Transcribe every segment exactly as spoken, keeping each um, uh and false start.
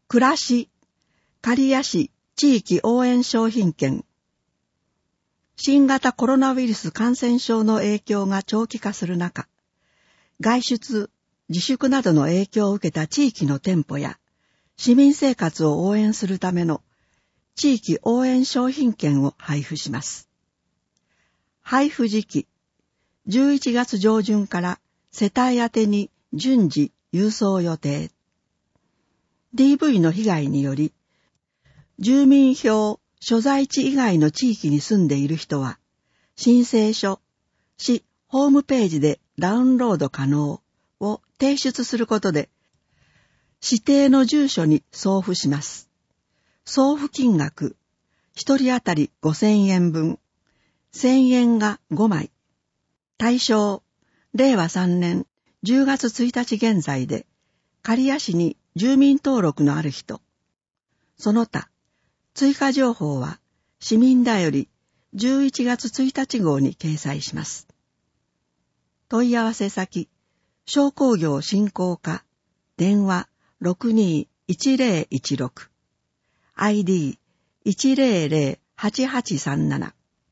暮らし、刈谷市地域応援商品券。新型コロナウイルス感染症の影響が長期化する中、外出、自粛などの影響を受けた地域の店舗や市民生活を応援するための地域応援商品券を配布します。配布時期、じゅういちがつ上旬から世帯宛てに順次郵送予定。ディーブイ の被害により、住民票所在地以外の地域に住んでいる人は、申請書、市ホームページでダウンロード可能を提出することで、指定の住所に送付します。送付金額、一人当たりごせんえん分、せんえんがごまい。対象、れいわさんねんじゅうがつついたち現在で、刈谷市に住民登録のある人。その他、追加情報は市民だよりじゅういちがつついたち号に掲載します。問い合わせ先、商工業振興課、電話 ろくにーいちぜろいちろく、アイディーいちぜろぜろはちはちさんなな。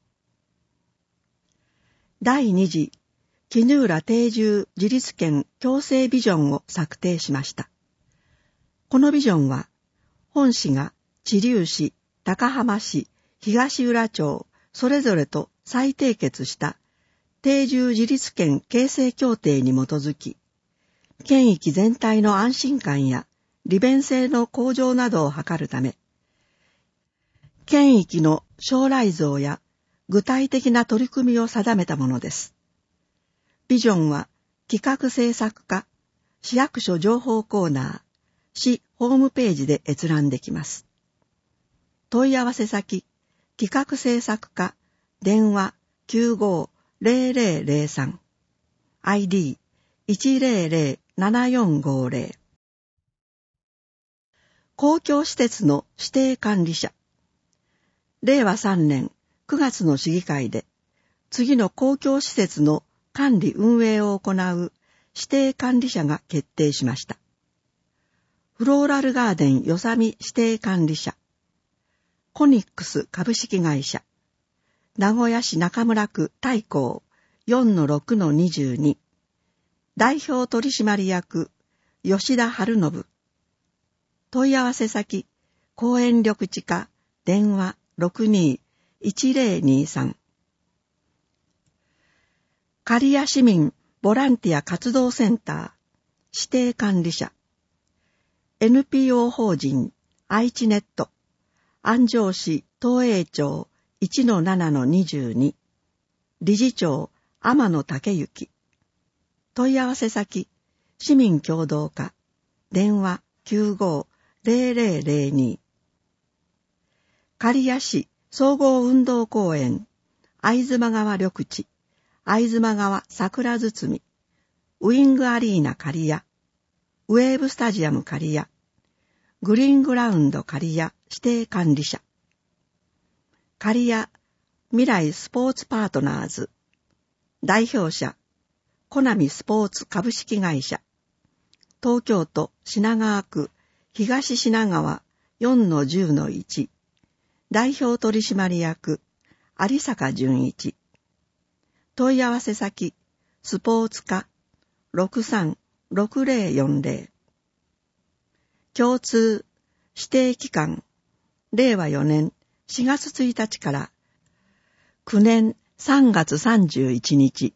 第二次絹浦定住自立権共生ビジョンを策定しました。このビジョンは、本市が知立市、高浜市、東浦町、それぞれと再締結した定住自立権形成協定に基づき、県域全体の安心感や利便性の向上などを図るため、県域の将来像や具体的な取り組みを定めたものです。ビジョンは企画制作課、市役所情報コーナー、市ホームページで閲覧できます。問い合わせ先、企画制作課、電話 きゅうごーぜろぜろぜろさん、アイディーいちぜろぜろななよんごぜろ。公共施設の指定管理者。れいわさんねんくがつの市議会で、次の公共施設の管理運営を行う指定管理者が決定しました。フローラルガーデンよさみ指定管理者、コニックス株式会社、名古屋市中村区大光 よんのろくのにじゅうに、代表取締役吉田春信。問い合わせ先、公園緑地課、電話 ろくにーいちぜろにさん。刈谷市民ボランティア活動センター指定管理者、 エヌピーオー 法人愛知ネット安城市東栄町 いちのななのにじゅうに、理事長天野武之。問い合わせ先、市民協働課、電話 きゅうごーぜろぜろぜろに。刈谷市総合運動公園会津間川緑地会津間川桜堤、ウィングアリーナ刈谷、ウェーブスタジアム刈谷、グリーングラウンド刈谷指定管理者、刈谷未来スポーツパートナーズ、代表者、コナミスポーツ株式会社、東京都品川区東品川 よんのじゅうのいち、代表取締役、有坂淳一。問い合わせ先、スポーツ課 ろくさんろくぜろよんぜろ。共通、指定期間、れいわよねんしがつついたちからくねんさんがつさんじゅういちにち。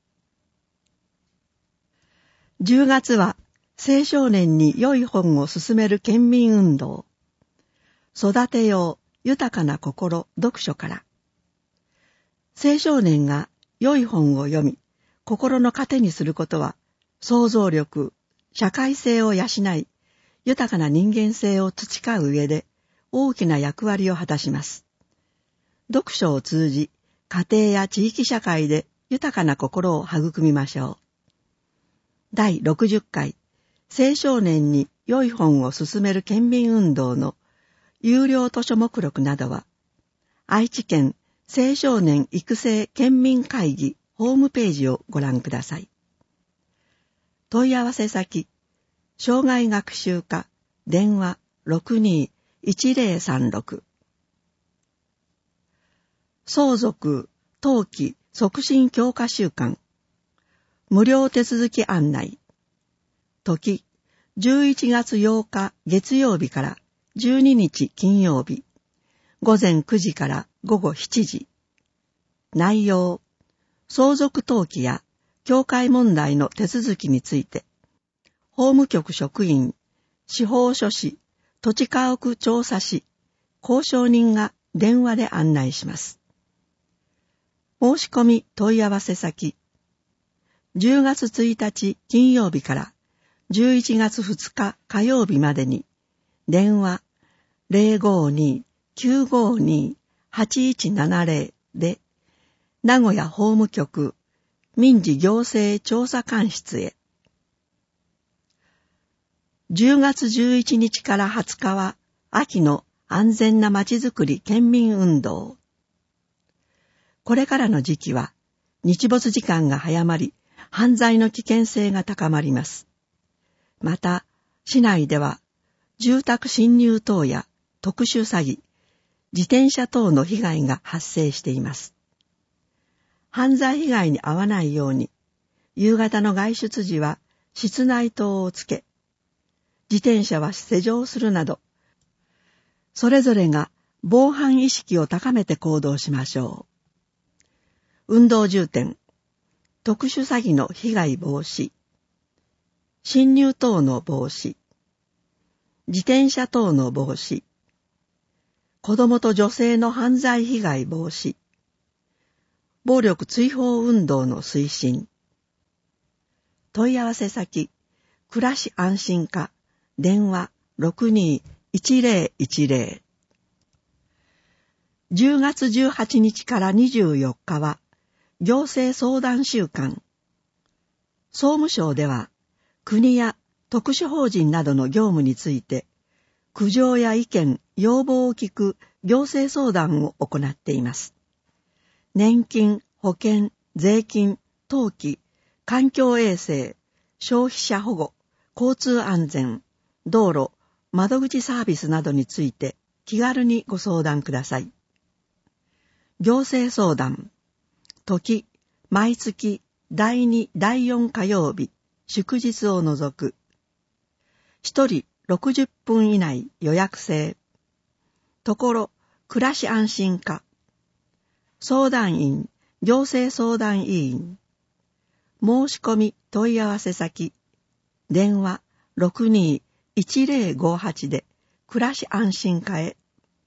じゅうがつは青少年に良い本を勧める県民運動。育てよう豊かな心読書から。青少年が良い本を読み、心の糧にすることは、想像力、社会性を養い、豊かな人間性を培う上で、大きな役割を果たします。読書を通じ、家庭や地域社会で豊かな心を育みましょう。だいろくじゅっかい、青少年に良い本を勧める県民運動の有料図書目録などは、愛知県青少年育成県民会議ホームページをご覧ください。問い合わせ先、障害学習課、電話ろくにーいちぜろさんろく。相続登記促進強化週間無料手続き案内。時じゅういちがつようか月曜日からじゅうににち金曜日、午前くじから午後しちじ。内容、相続登記や境界問題の手続きについて、法務局職員、司法書士、土地家屋調査士、交渉人が電話で案内します。申し込み問い合わせ先、じゅうがつついたち金曜日からじゅういちがつふつか火曜日までに、電話 ゼロごーにーきゅうごーにーはちいちななぜろ で、名古屋法務局民事行政調査官室へ。じゅうがつじゅういちにちからはつかは秋の安全なまちづくり県民運動。これからの時期は日没時間が早まり、犯罪の危険性が高まります。また、市内では住宅侵入等や特殊詐欺、自転車等の被害が発生しています。犯罪被害に遭わないように、夕方の外出時は室内灯をつけ、自転車は施錠するなど、それぞれが防犯意識を高めて行動しましょう。運動重点、特殊詐欺の被害防止、侵入等の防止、自転車等の防止、子どもと女性の犯罪被害防止、暴力追放運動の推進。問い合わせ先、暮らし安心課、電話 ろくにーいちぜろいちぜろ。じゅうがつじゅうはちにちからにじゅうよっかは、行政相談週間。総務省では、国や特殊法人などの業務について、苦情や意見、要望を聞く行政相談を行っています。年金、保険、税金、登記、環境衛生、消費者保護、交通安全、道路、窓口サービスなどについて気軽にご相談ください。行政相談、時、毎月だいに、だいよん火曜日、祝日を除く。一人ろくじゅっぷん以内予約制。ところ、暮らし安心課。相談員、行政相談委員。申し込み問い合わせ先。電話 ろくにーいちぜろごはち で暮らし安心課へ。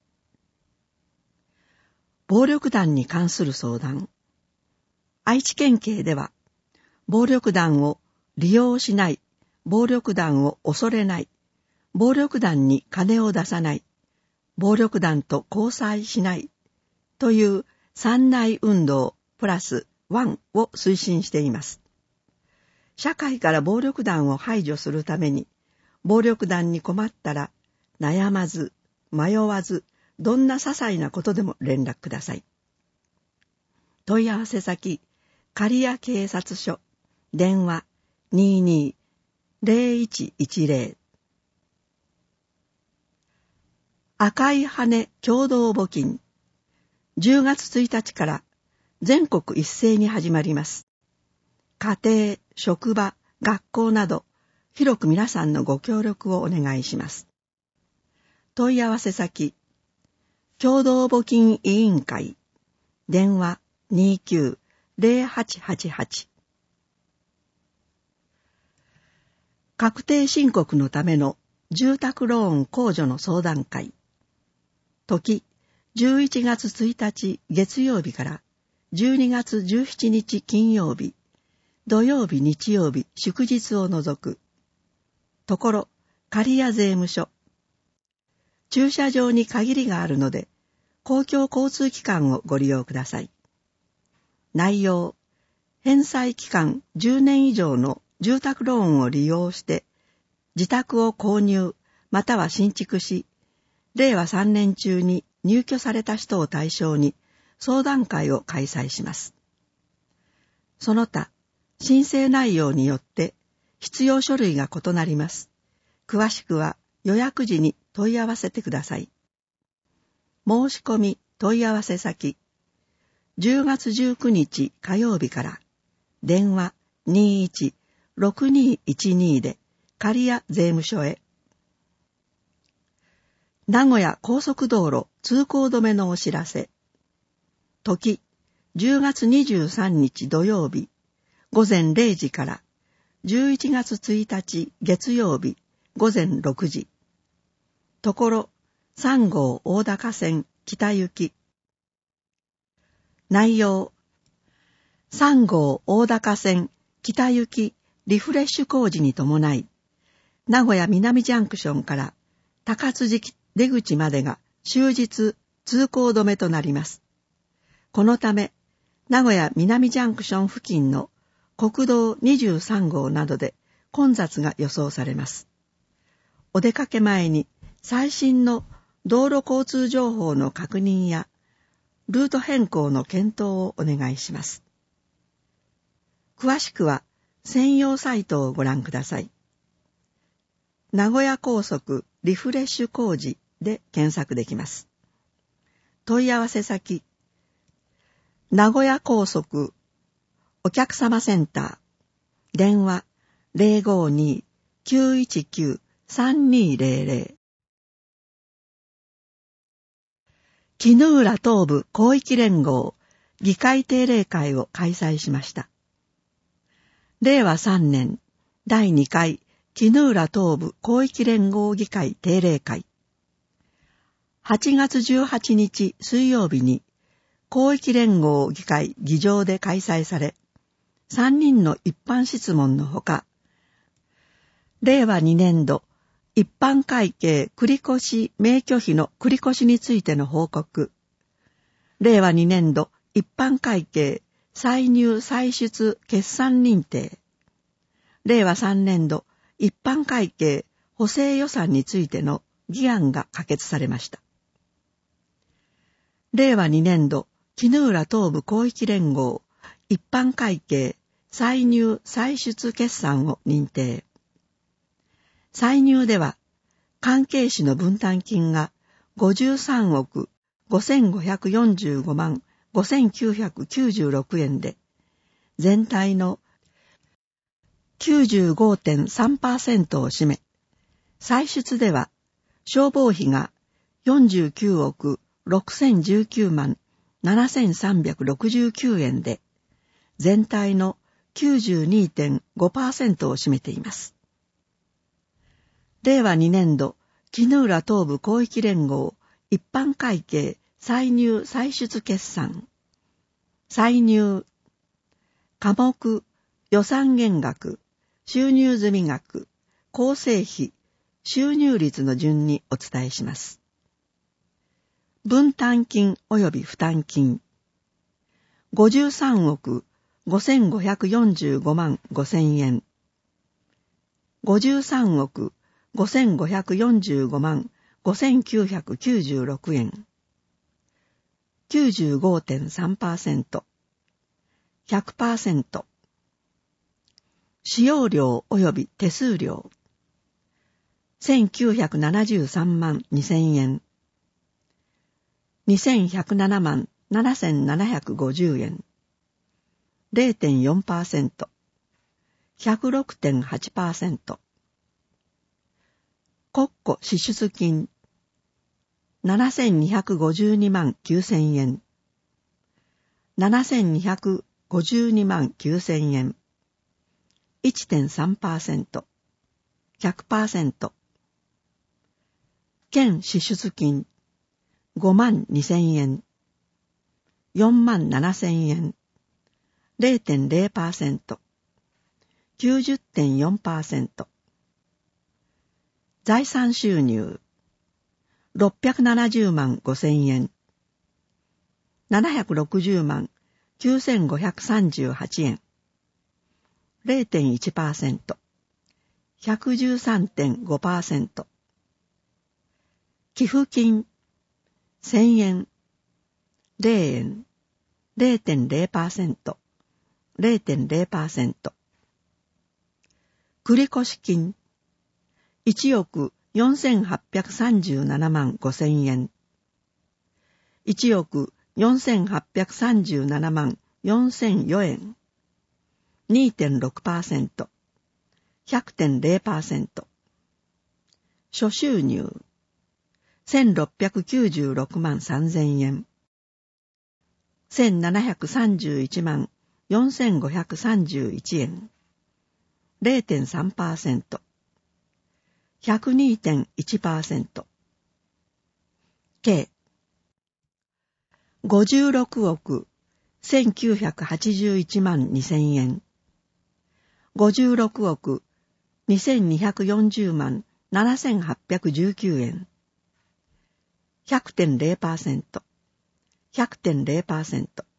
暴力団に関する相談。愛知県警では、暴力団を利用しない、暴力団を恐れない、暴力団に金を出さない、暴力団と交際しないという三内運動プラスワンを推進しています。社会から暴力団を排除するために、暴力団に困ったら悩まず、迷わず、どんな些細なことでも連絡ください。問い合わせ先、刈谷警察署、電話 にーにーぜろいちいちぜろ。赤い羽共同募金、じゅうがつついたちから全国一斉に始まります。家庭、職場、学校など、広く皆さんのご協力をお願いします。問い合わせ先、共同募金委員会、電話 にーきゅうぜろはちはちはち。確定申告のための住宅ローン控除の相談会。時、じゅういちがつついたち月曜日からじゅうにがつじゅうしちにち金曜日、土曜日日曜日祝日を除く。ところ、刈谷税務署。駐車場に限りがあるので、公共交通機関をご利用ください。内容、返済期間じゅうねん以上の住宅ローンを利用して、自宅を購入または新築し、れいわさんねん中に入居された人を対象に相談会を開催します。その他、申請内容によって必要書類が異なります。詳しくは予約時に問い合わせてください。申し込み問い合わせ先、じゅうがつじゅうくにち火曜日から、電話 にーいち ろくにーいちに で刈谷税務署へ。名古屋高速道路通行止めのお知らせ。時、じゅうがつにじゅうさんにち土曜日、ごぜんれいじから、じゅういちがつついたち月曜日、ごぜんろくじ。ところ、さんごう大高線北行き。内容、さんごう大高線北行きリフレッシュ工事に伴い、名古屋南ジャンクションから高津寺出口までが終日通行止めとなります。このため、名古屋南ジャンクション付近の国道にじゅうさんごうなどで混雑が予想されます。お出かけ前に最新の道路交通情報の確認やルート変更の検討をお願いします。詳しくは専用サイトをご覧ください。名古屋高速リフレッシュ工事で検索できます。問い合わせ先、名古屋高速お客様センター、電話 ゼロごに きゅういちきゅう さんにゼロゼロ。絹浦東部広域連合議会定例会を開催しました。れいわさんねんだいにかい絹浦東部広域連合議会定例会。はちがつじゅうはちにち水曜日に広域連合議会議場で開催され、さんにんの一般質問のほか、れいわにねんど一般会計繰越免許費の繰越についての報告、れいわにねんど一般会計歳入歳出決算認定、れいわさんねんど一般会計補正予算についての議案が可決されました。れいわにねんど絹浦東部広域連合一般会計歳入歳出決算を認定。歳入では関係費の分担金がごじゅうさんおくごせんごひゃくよんじゅうごまんごせんきゅうひゃくきゅうじゅうろくえんで、全体の きゅうじゅうごてんさんパーセント を占め、歳出では消防費がよんじゅうきゅうおくろくせんじゅうきゅうまんななせんさんびゃくろくじゅうきゅうえんで、全体の きゅうじゅうにてんごパーセント を占めています。れいわにねんど絹浦東部広域連合一般会計歳入歳出決算。歳入、科目、予算減額、収入済額、構成費、収入率の順にお伝えします。分担金及び負担金。ごじゅうさんおくごせんごひゃくよんじゅうごまんごせんえん。ごじゅうさんおくごせんごひゃくよんじゅうごまんごせんきゅうひゃくきゅうじゅうろくえん。きゅうじゅうごてんさんパーセント。ひゃくパーセント。使用料及び手数料。せんきゅうひゃくななじゅうさんまんにせんえん。にせんひゃくななまんななせんななひゃくごじゅうえん。れいてんよんパーセント。ひゃくろくてんはちパーセント。国庫支出金。ななせんにひゃくごじゅうにまんきゅうせんえん。ななせんにひゃくごじゅうにまんきゅうせんえん。いってんさんパーセント。ひゃくパーセント。県支出金。ごまんにせんえん。よんまんななせんえん。れいてんれいパーセント。きゅうじゅってんよんパーセント。財産収入。ろっぴゃくななじゅうまんごせんえん。ななひゃくろくじゅうまんきゅうせんごひゃくさんじゅうはちえん。れいてんいちパーセント。ひゃくじゅうさんてんごパーセント。寄付金。せんえん。れいえん。れいてんれいパーセント。れいてんれいパーセント。繰越金。いちおくよんせんはっぴゃくさんじゅうななまんごせんえん。いちおくよんせんはっぴゃくさんじゅうななまんよんせんよえん。にてんろくパーセント。ひゃくてんゼロパーセント。初収入。せんろっぴゃくきゅうじゅうろくまんさんぜんえん。せんななひゃくさんじゅういちまんよんせんごひゃくさんじゅういちえん。ゼロてんさんパーセント。ひゃくにてんいちパーセント。計。ごじゅうろくおくせんきゅうひゃくはちじゅういちまんにせんえん。ごじゅうろくおくにせんにひゃくよんじゅうまんななせんはっぴゃくじゅうきゅうえん。ひゃくてんゼロパーセント。ひゃくてんゼロパーセント。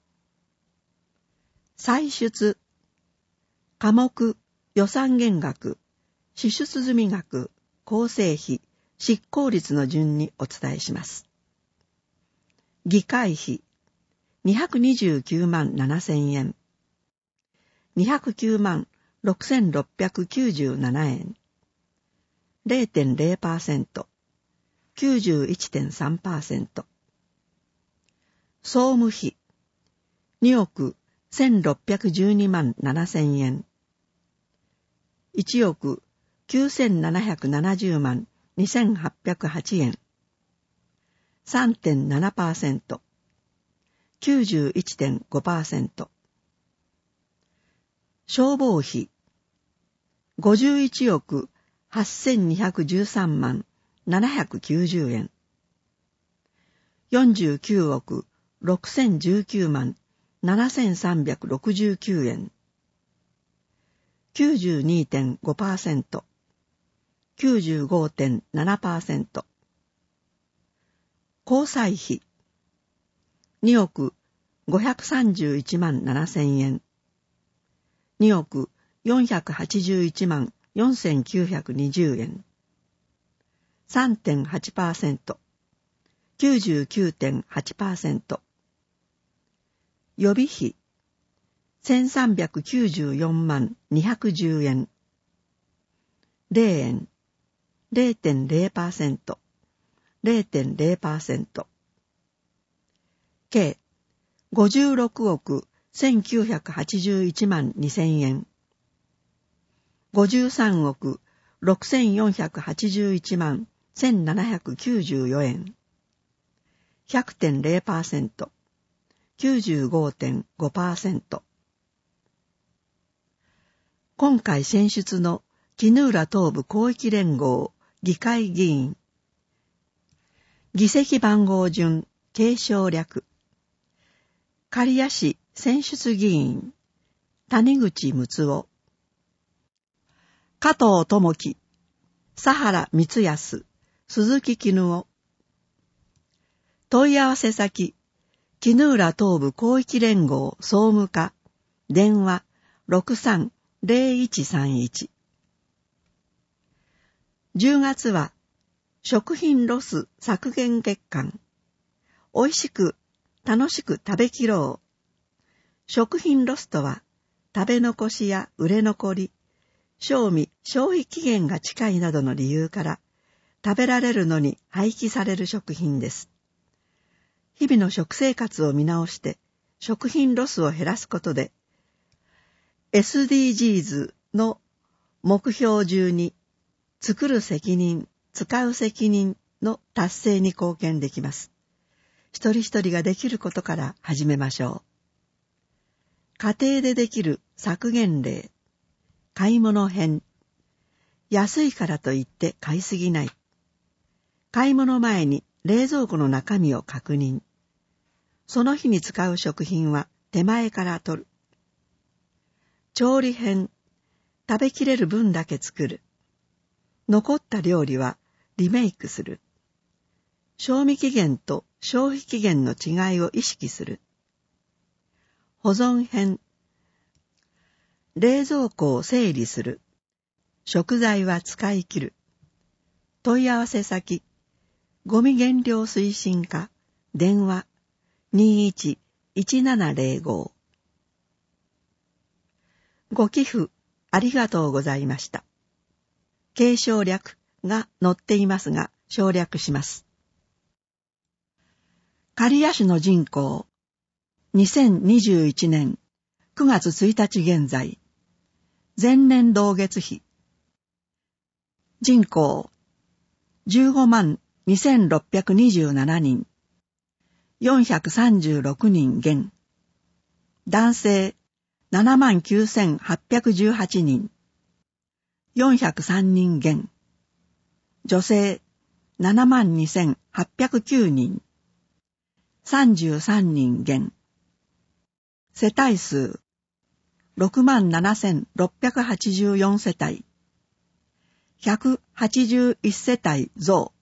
歳出。科目、予算減額、支出済額、構成費、執行率の順にお伝えします。議会費、にひゃくにじゅうきゅうまんななせんえん。にひゃくきゅうまんろくせんろっぴゃくきゅうじゅうななえん。ゼロてんゼロパーセント。きゅうじゅういちてんさんパーセント。総務費、におくせんろっぴゃくじゅうにまんななせんえん。いちおくきゅうせんななひゃくななじゅうまんにせんはっぴゃくはちえん。さんてんななパーセント。きゅうじゅういちてんごパーセント。消防費、ごじゅういちおくはっせんにひゃくじゅうさんまんななひゃくきゅうじゅうえん。よんじゅうきゅうおくろくせんじゅうきゅうまんななせんさんびゃくろくじゅうきゅうえん。きゅうじゅうにてんごパーセント。きゅうじゅうごてんななパーセント。交際費、におくごひゃくさんじゅういちまんななせんえん。におくよんひゃくはちじゅういちまんよんせんきゅうひゃくにじゅうえん。さんてんはちパーセント。きゅうじゅうきゅうてんはちパーセント。予備費、せんさんびゃくきゅうじゅうよんまんにひゃくじゅうえん。ゼロえん。ゼロてんゼロパーセント。ゼロてんゼロパーセント。計、ごじゅうろくおくせんきゅうひゃくはちじゅういちまんにせんえん。ごじゅうさんおくろくせんよんひゃくはちじゅういちまんせんななひゃくきゅうじゅうよえん。ひゃくてんゼロパーセント。きゅうじゅうごてんごパーセント。今回選出の衣浦東部広域連合議会議員。議席番号順継承略。刈谷市選出議員谷口睦夫、加藤智樹、佐原光康、鈴木絹夫。問い合わせ先、衣浦東部広域連合総務課、電話 ろくさんゼロいちさんいち。じゅうがつは食品ロス削減月間。おいしく楽しく食べきろう。食品ロスとは、食べ残しや売れ残り、賞味消費期限が近いなどの理由から、食べられるのに廃棄される食品です。日々の食生活を見直して、食品ロスを減らすことで、エスディージーズ の目標じゅうに、作る責任、使う責任の達成に貢献できます。一人一人ができることから始めましょう。家庭でできる削減例。買い物編。安いからといって買いすぎない。買い物前に冷蔵庫の中身を確認。その日に使う食品は手前から取る。調理編。食べきれる分だけ作る。残った料理はリメイクする。賞味期限と消費期限の違いを意識する。保存編。冷蔵庫を整理する。食材は使い切る。問い合わせ先、ゴミ減量推進課、電話 にいちいちななゼロご。ご寄付ありがとうございました。継承略が載っていますが、省略します。刈谷市の人口、にせんにじゅういちねんくがつついたち現在、前年同月比。人口、じゅうごまんにせんろっぴゃくにじゅうななにん、よんひゃくさんじゅうろくにん減。男性、ななまんきゅうせんはっぴゃくじゅうはちにん、よんひゃくさんにん減。女性、ななまんにせんはっぴゃくきゅうにん、さんじゅうさんにん減。世帯数、ろくまんななせんろっぴゃくはちじゅうよんせたい、ひゃくはちじゅういちせたい増。